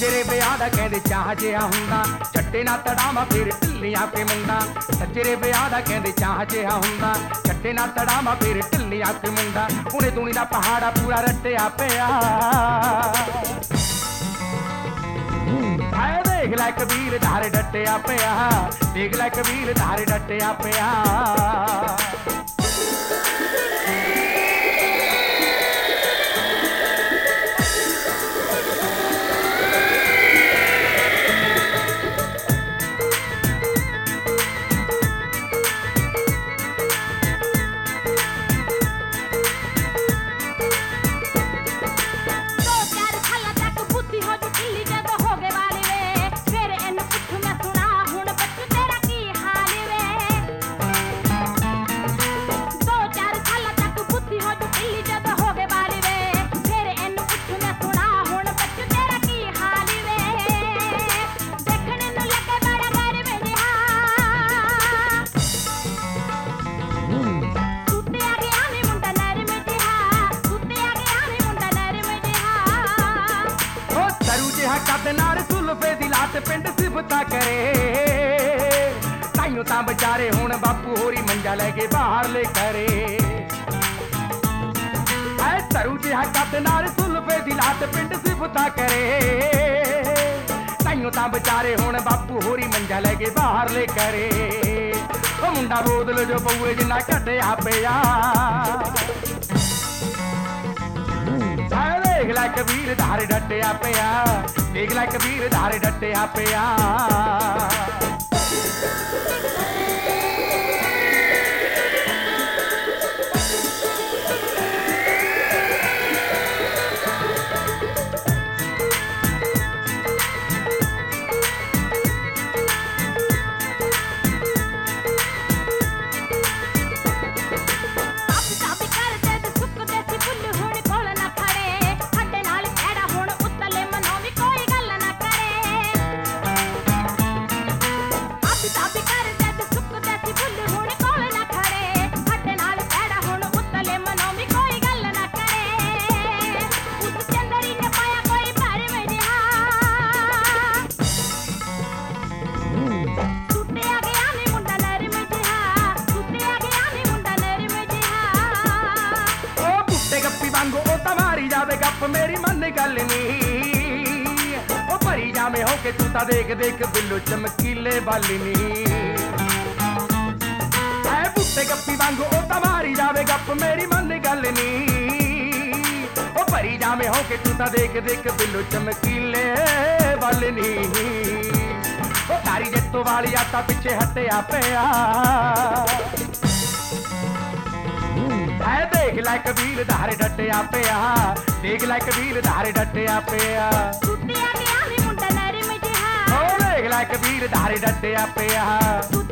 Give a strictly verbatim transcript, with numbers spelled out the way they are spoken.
ਸੱਜਰੇ ਵਿਆਹ ਦਾ ਕਹਿੰਦੇ ਚਾਹ ਜਿਹਾ ਹੁੰਦਾ, ਚੱਟੇ ਨਾ ਤੜਾਵਾ ਫਿਰ ਢਿੱਲੀਆਂ ਕੇ ਮੁੰਡਾ। ਸੱਜਰੇ ਵਿਆਹ ਦਾ ਕਹਿੰਦੇ ਚਾਹ ਜਿਹਾ ਹੁੰਦਾ, ਚੱਟੇ ਨਾ ਤੜਾਵਾ ਫਿਰ ਢਿੱਲੀਆਂ ਕੇ ਮੁੰਡਾ। ਹੁਣੇ ਦੁਨੀ ਦਾ ਪਹਾੜਾ ਪੂਰਾ ਰੱਟਿਆ ਪਿਆ, ਆਏ ਦੇਖ ਲੈ ਕਬੀਰ ਧਾਰੇ ਡੱਟਿਆ ਪਿਆ, ਦੇਖ ਲੈ ਕਬੀਰ ਧਾਰੇ ਡੱਟਿਆ ਪਿਆ। ਕੱਦ ਨਾਲ ਸੁਲਫੇ ਦੀ ਲਾਟ ਪਿੰਡ ਸਿਫਤਾਂ ਕਰੇ, ਤਾਈਓ ਤਾਂ ਵਿਚਾਰੇ ਹੁਣ ਬਾਪੂ ਹੋਰੀ ਮੰਜਾ ਲੈ ਕੇ ਬਾਹਰਲੇ ਕਰੇ। ਐ ਸਰੂ ਜਿਹਾ ਕੱਦ ਨਾਲ ਸੁਲਫੇ ਦੀ ਲਾਟ ਪਿੰਡ ਸਿਫਤਾਂ ਕਰੇ, ਤਾਈਓ ਤਾਂ ਵਿਚਾਰੇ ਹੁਣ ਬਾਪੂ ਹੋਰੀ ਮੰਜਾ ਲੈ ਕੇ ਬਾਹਰਲੇ ਕਰੇ। ਉਹ ਮੁੰਡਾ ਬੋਦਲ ਜੋ ਪਊਏ ਜਿੰਨਾ ਘਟਿਆ ਪਿਆ, ਦੇਖ ਲੈ ਕਬੀਰ ਧਾਰੇ ਡੱਟਿਆ ਪਿਆ, ਦੇਖ ਲੈ ਕਬੀਰ ਧਾਰੇ ਡੱਟਿਆ ਪਿਆ। ਗੱਪ ਮੇਰੀ ਮੰਨ ਗੱਲ ਨੀ, ਉਹ ਭਰੀ ਜਾਵੇਂ ਹੋ ਕੇ ਤੂੰ ਤਾਂ ਦੇਖ ਦੇਖ ਬਿੱਲੂ ਚਮਕੀਲੇ ਬਾਲੀ ਨੀ। ਐ ਬੁੱਟੇ ਗੱਪੀ ਵਾਂਗੂ ਉਹ ਤਾਂ ਮਾਰੀ ਜਾਵੇ ਗੱਪ ਮੇਰੀ ਮੰਨ ਗੱਲ ਨੀ, ਉਹ ਭਰੀ ਜਾਵੇਂ ਹੋ ਕੇ ਤੂੰ ਤਾਂ ਦੇਖ ਦੇਖ ਬਿੱਲੂ ਚਮਕੀਲੇ ਬਾਲੀ ਨੀ। ਉਹ ਤਾਰੀ ਜੱਤੋ ਵਾਲੀ ਆਟਾ ਪਿੱਛੇ ਹਟਿਆ ਪਿਆ, ਐ ਦੇਖ ਲੈ ਕਬੀਰ ਧਾਰੇ ਡੱਟਿਆ ਪਿਆ, ਦੇਖ ਲੈ ਕਬੀਰ ਧਾਰੇ ਡੱਟਿਆ ਪਿਆ। ਸੁੱਤਿਆ ਗਿਆ ਨੀ ਮੁੰਡਾ ਨਰਮ ਜਿਹਾ, ਉਹ ਦੇਖ ਲੈ ਕਬੀਰ ਧਾਰੇ ਡੱਟਿਆ ਪਿਆ।